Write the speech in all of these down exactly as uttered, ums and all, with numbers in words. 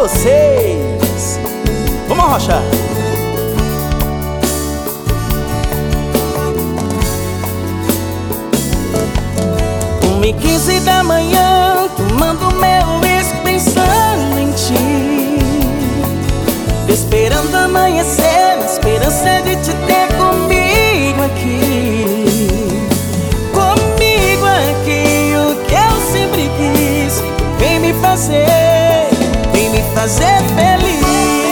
vocês. Vamos arrochar. Uma e quinze da manhã, tomando meu uísque, pensando em ti, esperando amanhecer, na esperança de te ter comigo aqui. Comigo aqui, o que eu sempre quis. Vem me fazer, vem me fazer feliz.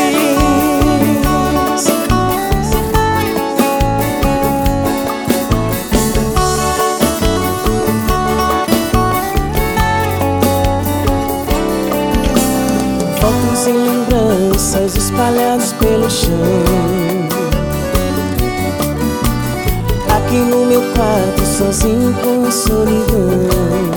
Fotos e lembranças espalhadas pelo chão, aqui no meu quarto, sozinho com a solidão,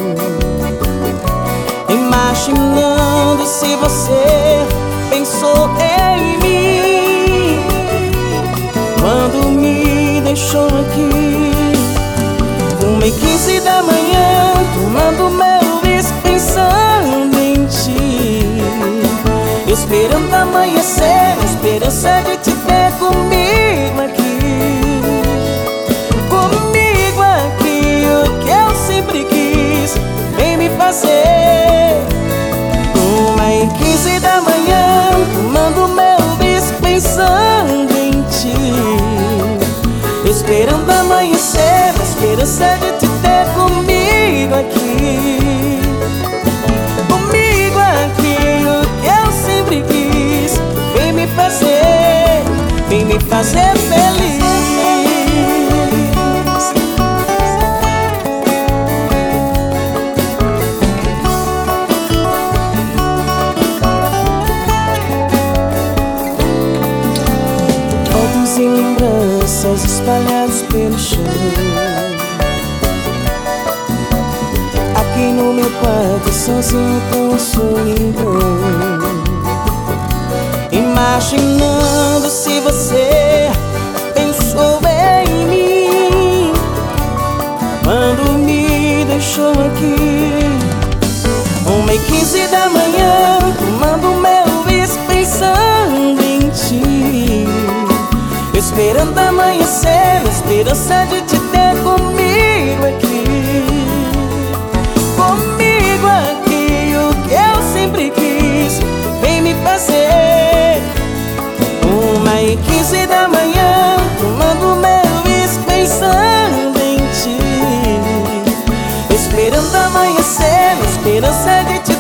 imaginando se você pensou em mim quando me deixou aqui. Uma e quinze da manhã, tomando meu uísque, pensando em ti, esperando amanhecer, na esperança de te ter comigo aqui. Comigo aqui, o que eu sempre quis. Vem me fazer. Uma e quinze da manhã, tomando meu uísque, pensando em ti, esperando amanhecer, na esperança de te ter comigo aqui. Comigo aqui, o que eu sempre quis. Vem me fazer, vem me fazer feliz. Fotos e lembranças espalhadas pelo chão, aqui no meu quarto, sozinho com a solidão, imaginando se você pensou em mim quando me deixou aqui. Uma e quinze da manhã, tomando meu uísque, pensando em ti, esperando amanhecer, na esperança de te ter comigo aqui. Comigo aqui, o que eu sempre quis. Vem me fazer. Uma e quinze da manhã, tomando meu uísque, pensando em ti, esperando amanhecer, na esperança de te